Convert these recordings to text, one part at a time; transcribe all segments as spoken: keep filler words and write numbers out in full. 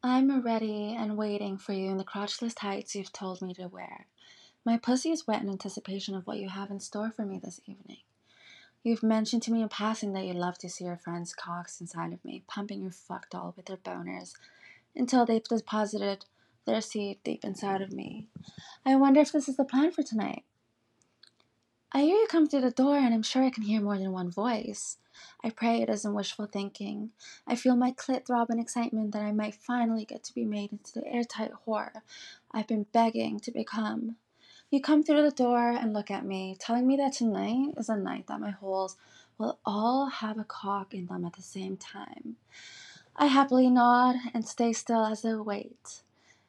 I'm ready and waiting for you in the crotchless tights you've told me to wear. My pussy is wet in anticipation of what you have in store for me this evening. You've mentioned to me in passing that you love to see your friends' cocks inside of me, pumping your fuck doll with their boners until they've deposited their seed deep inside of me. I wonder if this is the plan for tonight. I hear you come through the door, and I'm sure I can hear more than one voice. I pray it isn't wishful thinking. I feel my clit throb in excitement that I might finally get to be made into the airtight whore I've been begging to become. You come through the door and look at me, telling me that tonight is a night that my holes will all have a cock in them at the same time. I happily nod and stay still as I wait.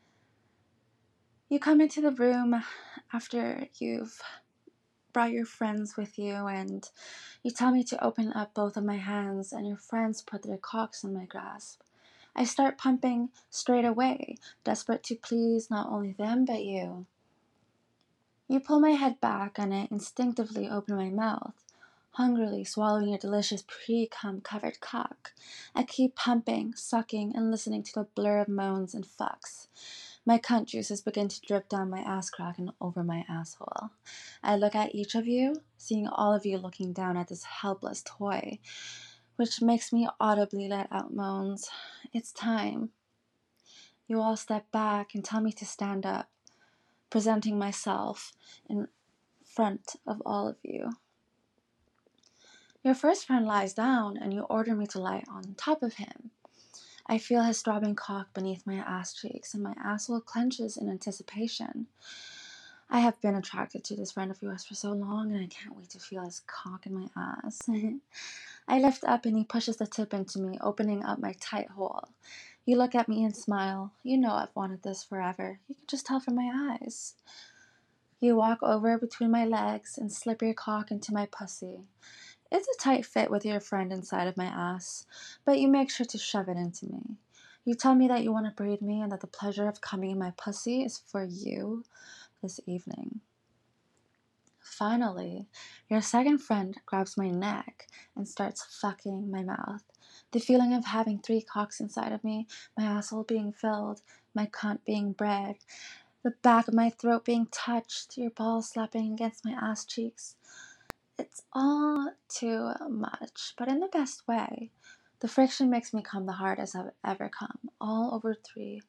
You come into the room after you've brought your friends with you, and you tell me to open up both of my hands, and your friends put their cocks in my grasp. I start pumping straight away, desperate to please not only them but you. You pull my head back, and I instinctively open my mouth, hungrily swallowing your delicious pre-cum covered cock. I keep pumping, sucking, and listening to the blur of moans and fucks. My cunt juices begin to drip down my ass crack and over my asshole. I look at each of you, seeing all of you looking down at this helpless toy, which makes me audibly let out moans. It's time. You all step back and tell me to stand up, presenting myself in front of all of you. Your first friend lies down, and you order me to lie on top of him. I feel his throbbing cock beneath my ass cheeks, and my asshole clenches in anticipation. I have been attracted to this friend of yours for so long, and I can't wait to feel his cock in my ass. I lift up, and he pushes the tip into me, opening up my tight hole. You look at me and smile. You know I've wanted this forever. You can just tell from my eyes. You walk over between my legs and slip your cock into my pussy. It's a tight fit with your friend inside of my ass, but you make sure to shove it into me. You tell me that you want to breed me and that the pleasure of coming in my pussy is for you this evening. Finally, your second friend grabs my neck and starts fucking my mouth. The feeling of having three cocks inside of me, my asshole being filled, my cunt being bred, the back of my throat being touched, your balls slapping against my ass cheeks. It's all too much, but in the best way. The friction makes me come the hardest I've ever come, all over three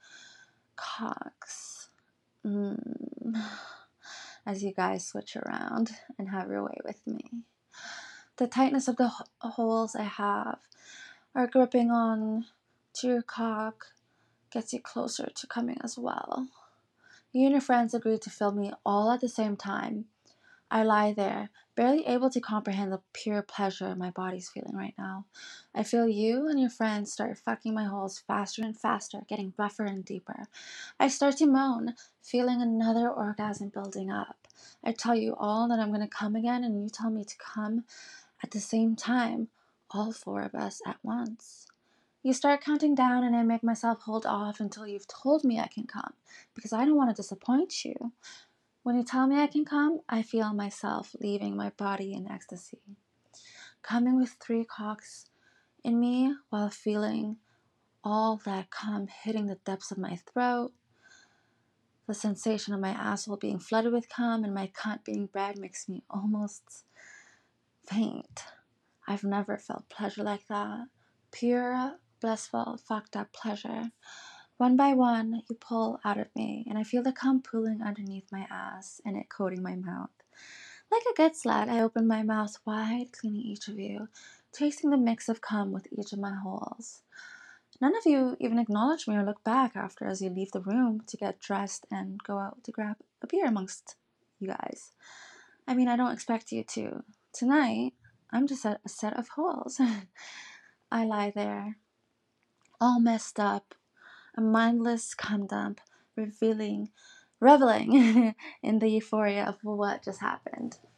cocks. Mm. As you guys switch around and have your way with me. The tightness of the ho- holes I have are gripping on to your cock gets you closer to coming as well. You and your friends agree to fill me all at the same time. I lie there, barely able to comprehend the pure pleasure my body's feeling right now. I feel you and your friends start fucking my holes faster and faster, getting rougher and deeper. I start to moan, feeling another orgasm building up. I tell you all that I'm going to come again, and you tell me to come at the same time, all four of us at once. You start counting down, and I make myself hold off until you've told me I can come, because I don't want to disappoint you. When you tell me I can come, I feel myself leaving my body in ecstasy. Coming with three cocks in me while feeling all that cum hitting the depths of my throat. The sensation of my asshole being flooded with cum and my cunt being bred makes me almost faint. I've never felt pleasure like that. Pure, blissful, fucked up pleasure. One by one, you pull out of me, and I feel the cum pooling underneath my ass and it coating my mouth. Like a good slut, I open my mouth wide, cleaning each of you, tasting the mix of cum with each of my holes. None of you even acknowledge me or look back after as you leave the room to get dressed and go out to grab a beer amongst you guys. I mean, I don't expect you to. Tonight, I'm just a set of holes. I lie there, all messed up, a mindless cum dump, revealing, reveling in the euphoria of what just happened.